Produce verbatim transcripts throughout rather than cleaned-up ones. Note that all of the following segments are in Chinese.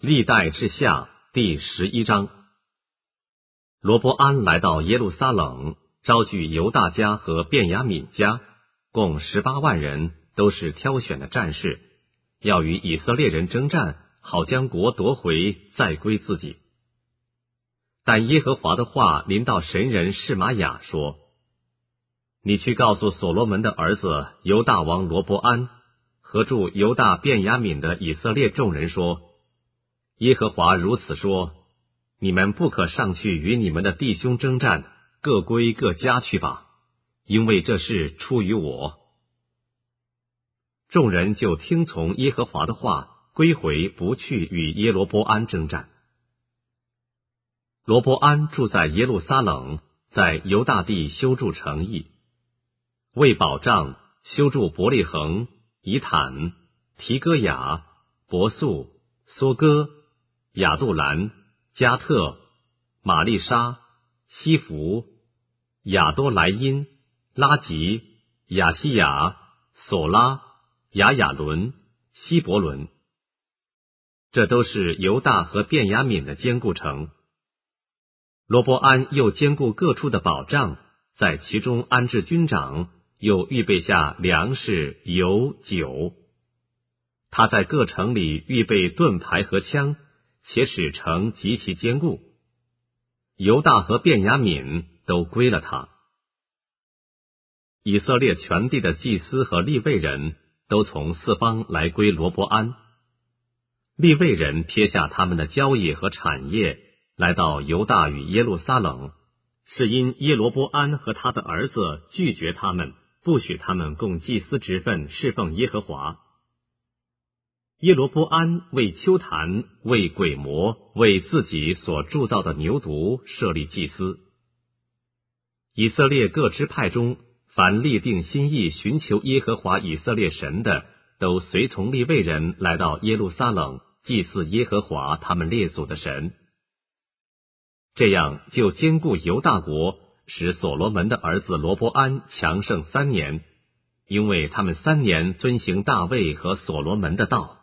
历代志下第十一章。罗伯安来到耶路撒冷，招聚犹大家和便雅悯家，共十八万人，都是挑选的战士，要与以色列人征战，好将国夺回，再归自己。但耶和华的话临到神人示玛雅说：你去告诉所罗门的儿子犹大王罗伯安和住犹大便雅悯的以色列众人说，耶和华如此说，你们不可上去与你们的弟兄征战，各归各家去吧，因为这事出于我。众人就听从耶和华的话，归回，不去与耶罗波安征战。罗伯安住在耶路撒冷，在犹大地修筑城邑，为保障修筑伯利恒、以坦、提哥雅、伯素、梭哥、亚杜兰、加特、玛丽莎、西弗、亚多莱因、拉吉、亚西亚、索拉、亚亚伦、希伯伦。这都是犹大和便雅悯的坚固城。罗伯安又兼顾各处的保障，在其中安置军长，又预备下粮食、油、酒。他在各城里预备盾牌和枪，且使城极其坚固。犹大和便雅悯都归了他。以色列全地的祭司和利未人都从四方来归罗伯安。利未人撇下他们的交易和产业，来到犹大与耶路撒冷，是因耶罗波安和他的儿子拒绝他们，不许他们供祭司职分侍奉耶和华。耶罗波安为丘坛、为鬼魔、为自己所铸造的牛犊设立祭司。以色列各支派中，凡立定心意寻求耶和华以色列神的，都随从利未人来到耶路撒冷，祭祀耶和华他们列祖的神。这样就兼顾犹大国，使所罗门的儿子罗伯安强盛三年，因为他们三年遵行大卫和所罗门的道。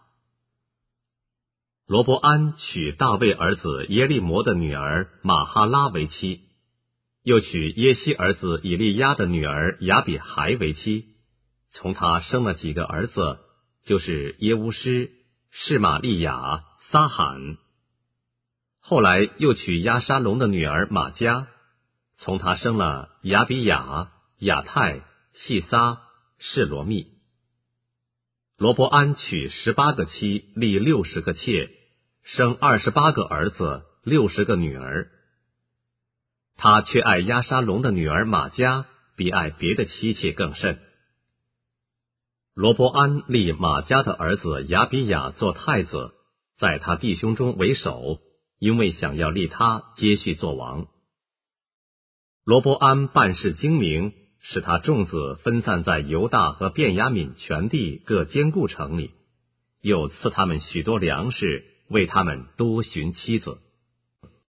罗伯安娶大卫儿子耶利摩的女儿玛哈拉为妻，又娶耶西儿子以利亚的女儿亚比孩为妻，从他生了几个儿子，就是耶乌施、示玛利亚、撒罕。后来又娶押沙龙的女儿玛迦，从他生了亚比雅、亚泰、细撒、示罗密。罗伯安娶十八个妻，立六十个妾，生二十八个儿子，六十个女儿。他却爱押沙龙的女儿玛迦，比爱别的妻妾更甚。罗伯安立玛迦的儿子亚比雅做太子，在他弟兄中为首，因为想要立他接续做王。罗伯安办事精明，使他众子分散在犹大和便雅悯全地各坚固城里，又赐他们许多粮食，为他们多寻妻子。